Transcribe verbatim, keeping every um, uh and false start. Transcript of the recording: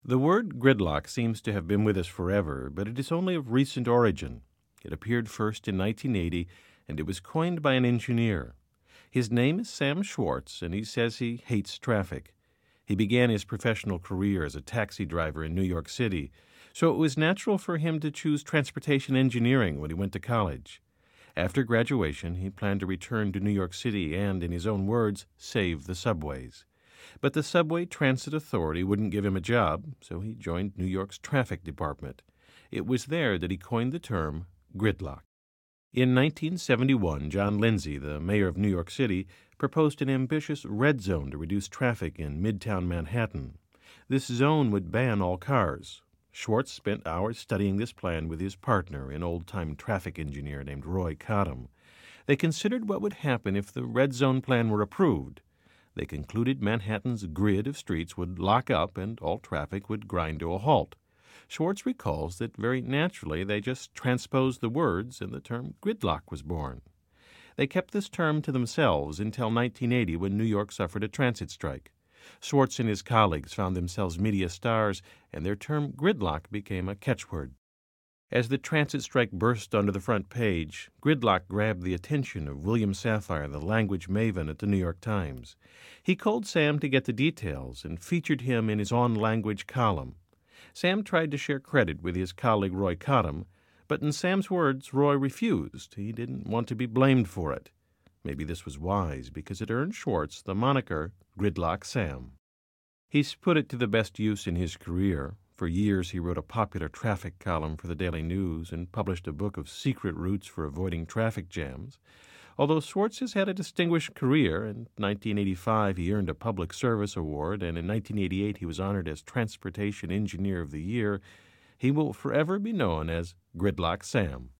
The word gridlock seems to have been with us forever, but it is only of recent origin. It appeared first in nineteen eighty, and it was coined by an engineer. His name is Sam Schwartz, and he says he hates traffic. He began his professional career as a taxi driver in New York City, so it was natural for him to choose transportation engineering when he went to college. After graduation, he planned to return to New York City and, in his own words, save the subways. But the Subway Transit Authority wouldn't give him a job, so he joined New York's traffic department. It was there that he coined the term gridlock. In nineteen seventy-one, John Lindsay, the mayor of New York City, proposed an ambitious red zone to reduce traffic in Midtown Manhattan. This zone would ban all cars. Schwartz spent hours studying this plan with his partner, an old-time traffic engineer named Roy Cottam. They considered what would happen if the red zone plan were approved. They concluded Manhattan's grid of streets would lock up and all traffic would grind to a halt. Schwartz recalls that very naturally they just transposed the words and the term gridlock was born. They kept this term to themselves until nineteen eighty when New York suffered a transit strike. Schwartz and his colleagues found themselves media stars, and their term gridlock became a catchword. As the transit strike burst onto the front page, gridlock grabbed the attention of William Safire, the language maven at the New York Times. He called Sam to get the details and featured him in his on-language column. Sam tried to share credit with his colleague Roy Cottam, but in Sam's words, Roy refused. He didn't want to be blamed for it. Maybe this was wise, because it earned Schwartz the moniker Gridlock Sam. He's put it to the best use in his career. For years he wrote a popular traffic column for the Daily News and published a book of secret routes for avoiding traffic jams. Although Schwartz has had a distinguished career, in nineteen eighty-five he earned a Public Service Award, and in nineteen eighty-eight he was honored as Transportation Engineer of the Year, he will forever be known as Gridlock Sam.